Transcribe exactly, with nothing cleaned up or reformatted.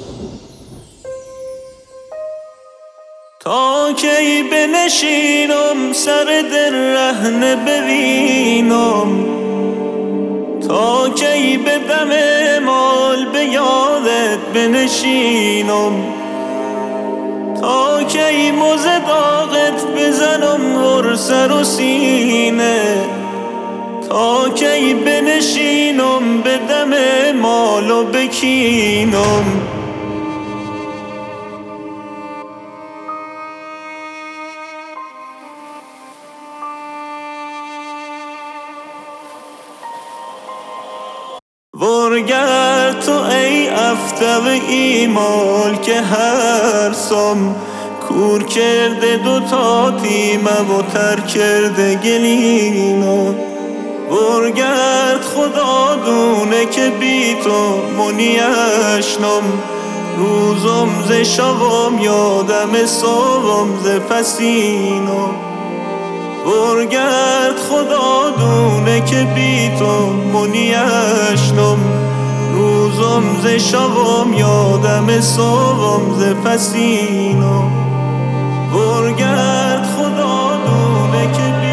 تا کی بنشینم سر دل رهنه ببینم، تا کی به دم مال به یادت بنشینم، تا کی موزه داغت بزنم ور سر و سینه، تا کی بنشینم به دم مال و بکینم. ورگرد تو ای افتو ایمال که هر سام کور کرده دو تا تیمه و تر کرده گلینا. ورگرد خدا دونه که بی تو منیشنم، روزم ز شوم یادم صبحم ز پسینا. ورگرد خدا دونه که بی تو منیشنم، روزم ز شوم یادم صبحم ز پسینا. ورگرد خدا دونه که